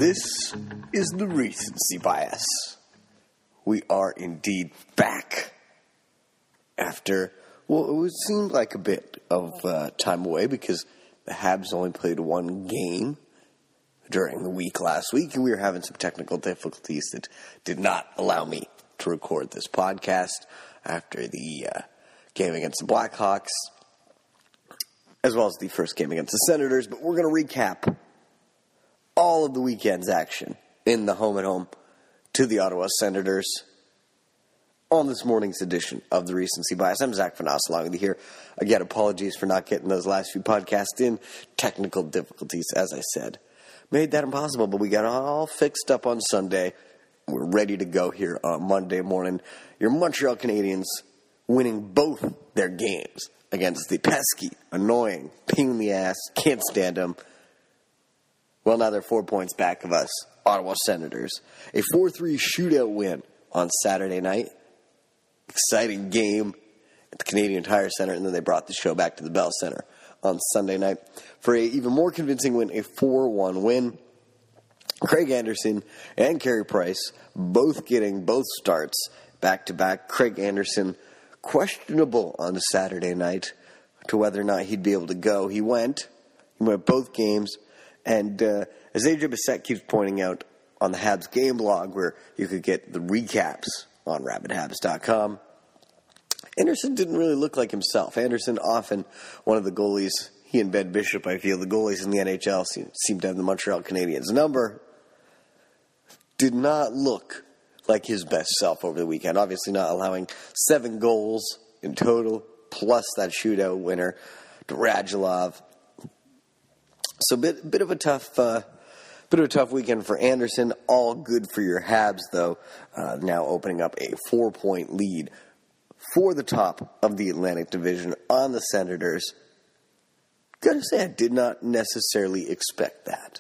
This is the recency bias. We are indeed back after, well, it seemed like a bit of time away because the Habs only played one game during the week last week, and we were having some technical difficulties that did not allow me to record this podcast after the game against the Blackhawks, as well as the first game against the Senators. But we're going to recap all of the weekend's action in the home-and-home to the Ottawa Senators on this morning's edition of the Recency Bias. I'm Zach Fanas, along with you here. Again, apologies for not getting those last few podcasts in. Technical difficulties, as I said, made that impossible, but we got all fixed up on Sunday. We're ready to go here on Monday morning. Your Montreal Canadiens winning both their games against the pesky, annoying, pain in the ass, can't stand them. Well, now they're 4 points back of us, Ottawa Senators. A 4-3 shootout win on Saturday night. Exciting game at the Canadian Tire Center, and then they brought the show back to the Bell Center on Sunday night for an even more convincing win, a 4-1 win. Craig Anderson and Carey Price both getting both starts back-to-back. Craig Anderson questionable on Saturday night to whether or not he'd be able to go. He went both games. And as AJ Bissett keeps pointing out on the Habs game blog, where you could get the recaps on rabidhabs.com, Anderson didn't really look like himself. Anderson, often one of the goalies, he and Ben Bishop, I feel, the goalies in the NHL seem to have the Montreal Canadiens number, did not look like his best self over the weekend. Obviously not allowing 7 goals in total, plus that shootout winner to Radulov. So bit of a tough weekend for Anderson. All good for your Habs, though. Now opening up a 4-point lead for the top of the Atlantic Division on the Senators. Gotta say, I did not necessarily expect that.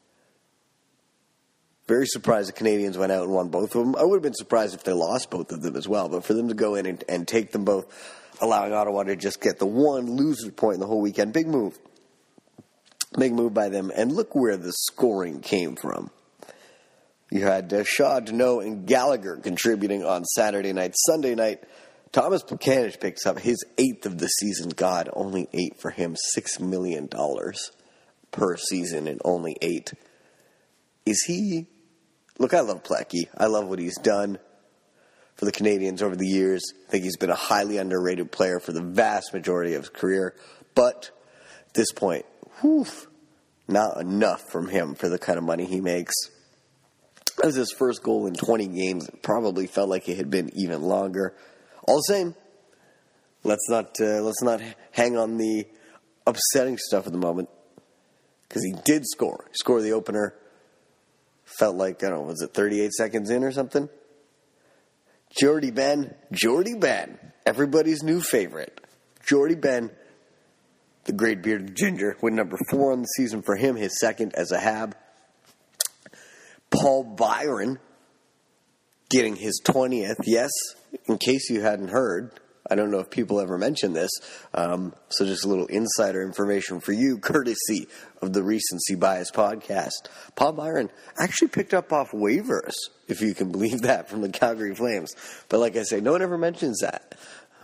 Very surprised the Canadians went out and won both of them. I would have been surprised if they lost both of them as well. But for them to go in and take them both, allowing Ottawa to just get the one loser point in the whole weekend, big move. Big move by them, and look where the scoring came from. You had Shaw, Deneau, and Gallagher contributing on Saturday night. Sunday night, Thomas Plekanec picks up his 8th of the season. God, only 8 for him. $6 million per season and only 8. Is he... Look, I love Plecky. I love what he's done for the Canadians over the years. I think he's been a highly underrated player for the vast majority of his career. But at this point, not enough from him for the kind of money he makes. That was his first goal in 20 games. It probably felt like it had been even longer. All the same, let's not hang on the upsetting stuff at the moment, because he did score. He scored the opener. Felt like, I don't know, was it 38 seconds in or something? Jordy Ben, everybody's new favorite. Jordy Ben, the great bearded ginger, win number 4 on the season for him, his second as a Hab. Paul Byron getting his 20th. Yes, in case you hadn't heard, I don't know if people ever mentioned this, so just a little insider information for you, courtesy of the Recency Bias podcast. Paul Byron actually picked up off waivers, if you can believe that, from the Calgary Flames. But like I say, no one ever mentions that.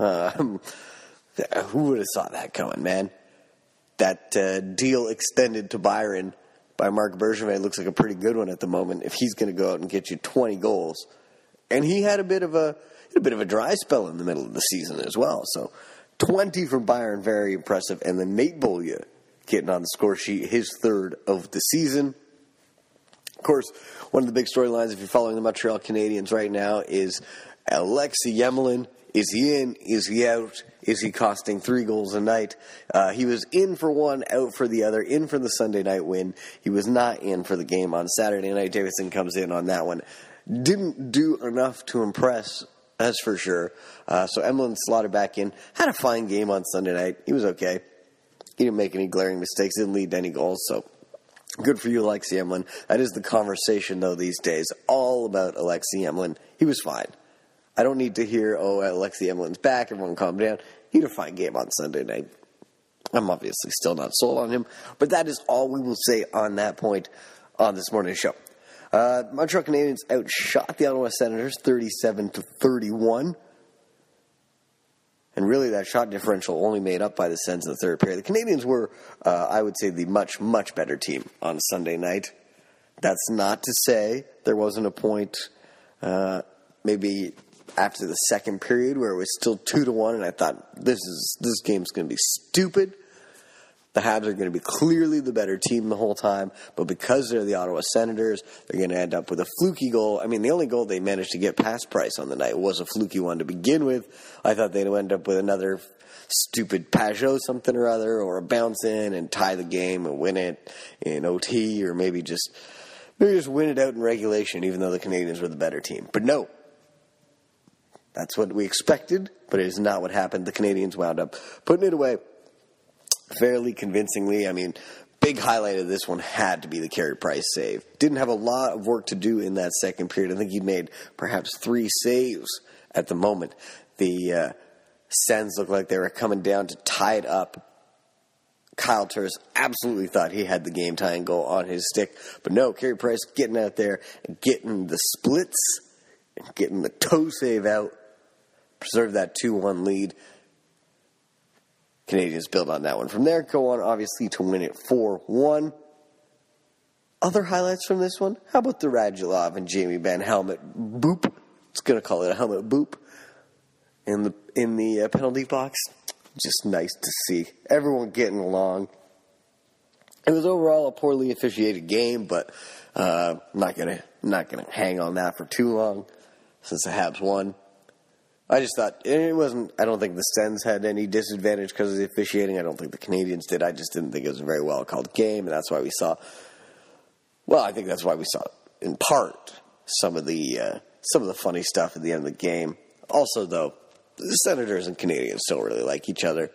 Who would have saw that coming, man? That deal extended to Byron by Marc Bergevin looks like a pretty good one at the moment if he's going to go out and get you 20 goals. And he had a bit of a dry spell in the middle of the season as well. So 20 from Byron, very impressive. And then Nate Beaulieu getting on the score sheet, his 3rd of the season. Of course, one of the big storylines, if you're following the Montreal Canadiens right now, is Alexei Emelin. Is he in? Is he out? Is he costing 3 goals a night? He was in for one, out for the other, in for the Sunday night win. He was not in for the game on Saturday night. Davidson comes in on that one. Didn't do enough to impress, that's for sure. So Emelin slotted back in. Had a fine game on Sunday night. He was okay. He didn't make any glaring mistakes. Didn't lead to any goals. So good for you, Alexei Emelin. That is the conversation, though, these days. All about Alexei Emelin. He was fine. I don't need to hear, Alexei Emelin's back, everyone calm down. He had a fine game on Sunday night. I'm obviously still not sold on him, but that is all we will say on that point on this morning's show. Montreal Canadiens outshot the Ottawa Senators 37-31. And really, that shot differential only made up by the Sens in the third period. The Canadiens were, I would say, the much, much better team on Sunday night. That's not to say there wasn't a point, maybe after the second period, where it was still 2-1, and I thought this game's going to be stupid. The Habs are going to be clearly the better team the whole time, but because they're the Ottawa Senators, they're going to end up with a fluky goal. I mean, the only goal they managed to get past Price on the night was a fluky one to begin with. I thought they'd end up with another stupid Pajot something or other, or a bounce in and tie the game and win it in OT, or maybe just win it out in regulation, even though the Canadiens were the better team. But no. That's what we expected, but it is not what happened. The Canadiens wound up putting it away fairly convincingly. I mean, big highlight of this one had to be the Carey Price save. Didn't have a lot of work to do in that second period. I think he made perhaps 3 saves at the moment. The Sens looked like they were coming down to tie it up. Kyle Turris absolutely thought he had the game-tying goal on his stick. But no, Carey Price getting out there and getting the splits and getting the toe save out. Preserve that 2-1 lead. Canadiens build on that one. From there, go on, obviously, to win it 4-1. Other highlights from this one? How about the Radulov and Jamie Benn helmet boop? It's going to call it a helmet boop in the penalty box. Just nice to see. Everyone getting along. It was overall a poorly officiated game, but not gonna hang on that for too long since the Habs won. I just thought it wasn't. I don't think the Sens had any disadvantage because of the officiating. I don't think the Canadiens did. I just didn't think it was a very well called game, and that's why we saw. Well, I think that's why we saw, in part, some of the funny stuff at the end of the game. Also, though, the Senators and Canadiens still really like each other.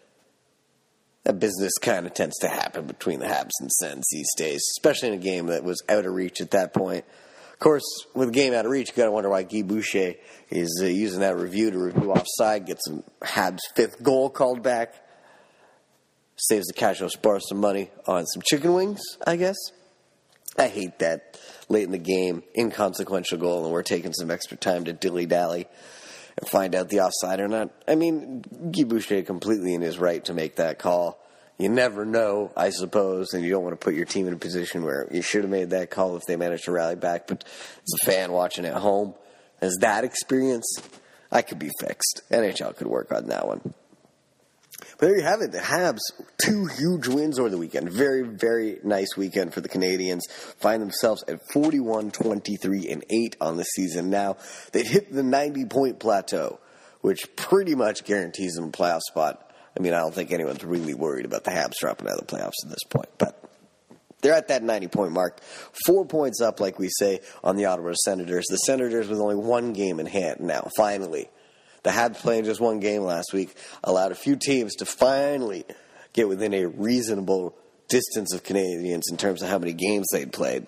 That business kind of tends to happen between the Habs and Sens these days, especially in a game that was out of reach at that point. Of course, with a game out of reach, you got to wonder why Guy Boucher is using that review to review offside, get some Habs' 5th goal called back, saves the Casual Spar some money on some chicken wings, I guess. I hate that late in the game, inconsequential goal, and we're taking some extra time to dilly-dally and find out the offside or not. I mean, Guy Boucher completely in his right to make that call. You never know, I suppose, and you don't want to put your team in a position where you should have made that call if they managed to rally back. But as a fan watching at home, as that experience, I could be fixed. NHL could work on that one. But there you have it. The Habs, 2 huge wins over the weekend. Very, very nice weekend for the Canadiens. Find themselves at 41-23-8 on the season now. They'd hit the 90-point plateau, which pretty much guarantees them a playoff spot. I mean, I don't think anyone's really worried about the Habs dropping out of the playoffs at this point. But they're at that 90-point mark. 4 points up, like we say, on the Ottawa Senators. The Senators with only 1 game in hand now, finally. The Habs playing just 1 game last week allowed a few teams to finally get within a reasonable distance of Canadiens in terms of how many games they'd played.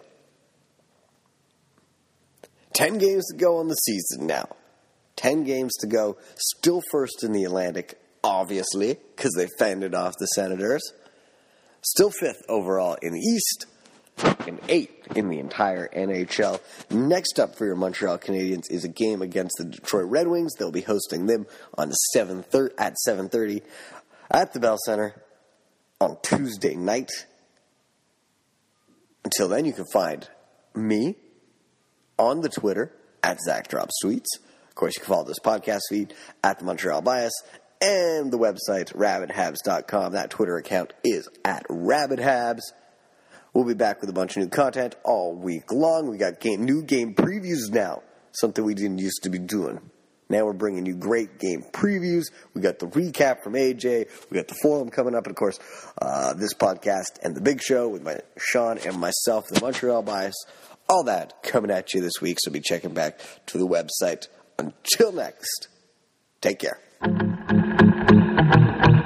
10 games to go on the season now. 10 games to go. Still first in the Atlantic, obviously, because they fended off the Senators. Still 5th overall in the East, and 8th in the entire NHL. Next up for your Montreal Canadiens is a game against the Detroit Red Wings. They'll be hosting them on at 7:30 at the Bell Center on Tuesday night. Until then, you can find me on the Twitter at ZachDropsTweets. Of course, you can follow this podcast feed at the Montreal Bias. And the website, RabidHabs.com. That Twitter account is at RabidHabs. We'll be back with a bunch of new content all week long. We got new game previews now, something we didn't used to be doing. Now we're bringing you great game previews. We got the recap from AJ. We got the forum coming up. And, of course, this podcast and the big show with Sean and myself, the Montreal Bias. All that coming at you this week. So be checking back to the website. Until next, take care.